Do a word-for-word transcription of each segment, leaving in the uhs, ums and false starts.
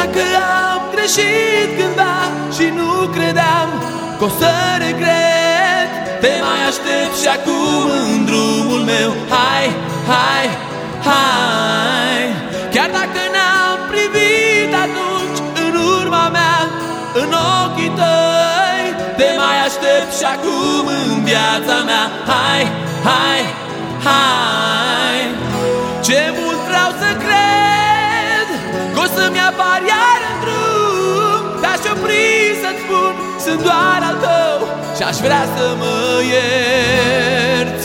dacă am greșit cândva și nu credeam că o să regret, te mai aștept și acum în drumul meu. Hai, hai, hai. Chiar dacă n-am privit atunci în urma mea, în ochii tăi, te mai aștept și acum în viața mea. Hai, hai, hai. Ce mult vreau să cred că o să-mi apar iar în drum, te-aș opri să-ți spun, sunt doar al tău și aș vrea să mă ierți.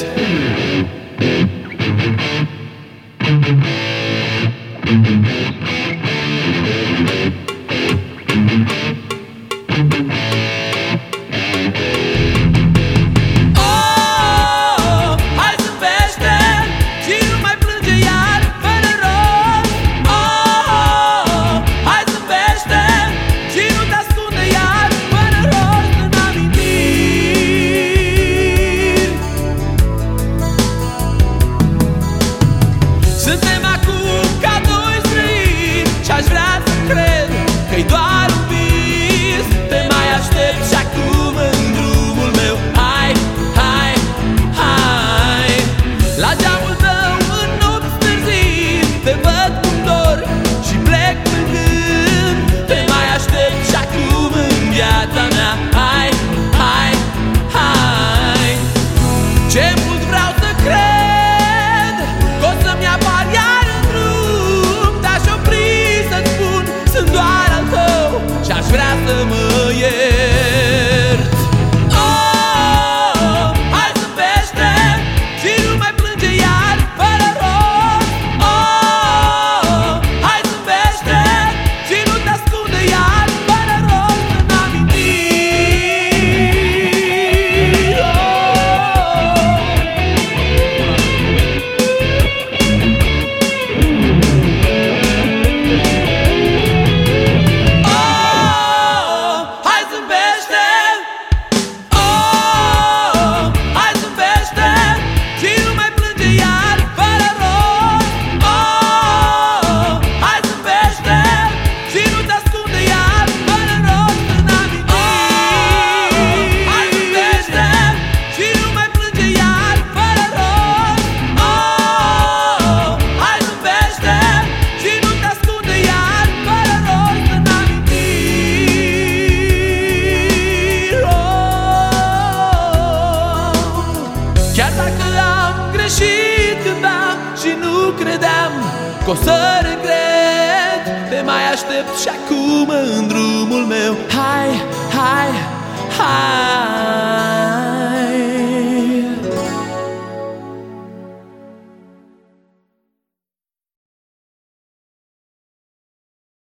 Că o să regret, te mai aștept și acum în drumul meu. Hai, hai, hai.